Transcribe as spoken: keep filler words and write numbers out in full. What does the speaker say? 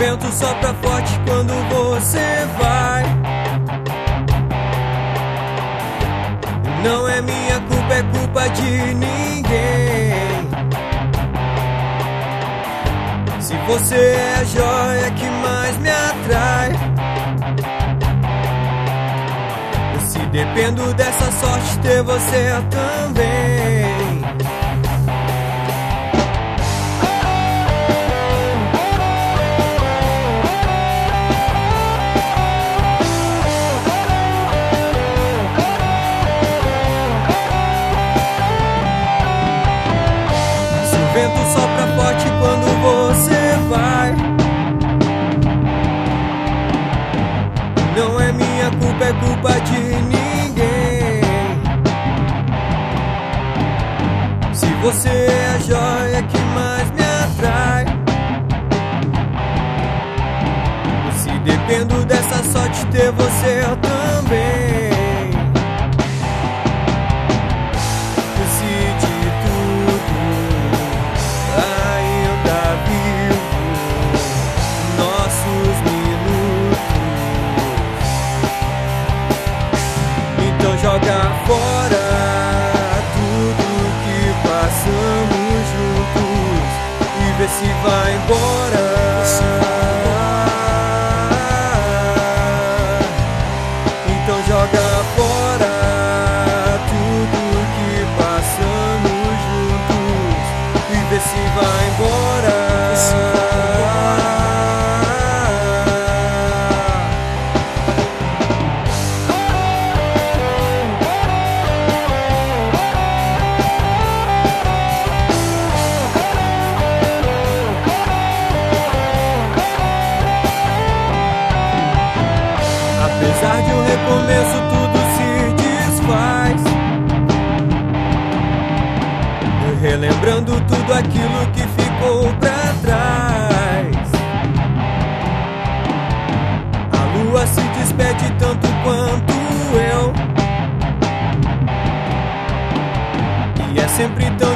vento sopra forte quando você vai. Não é minha culpa, é culpa de ninguém. Se você é a joia que mais me atrai, se dependo dessa sorte, ter você também. O vento sopra forte quando você vai. Não é minha culpa, é culpa de ninguém. Se você é a joia que mais me atrai, se dependo dessa sorte, ter você também. Joga fora tudo que passamos juntos e vê se vai embora. Então joga fora tudo que passamos juntos e vê se vai embora. Apesar de um recomeço, tudo se desfaz, relembrando tudo aquilo que ficou pra trás. A lua se despede tanto quanto eu, e é sempre tão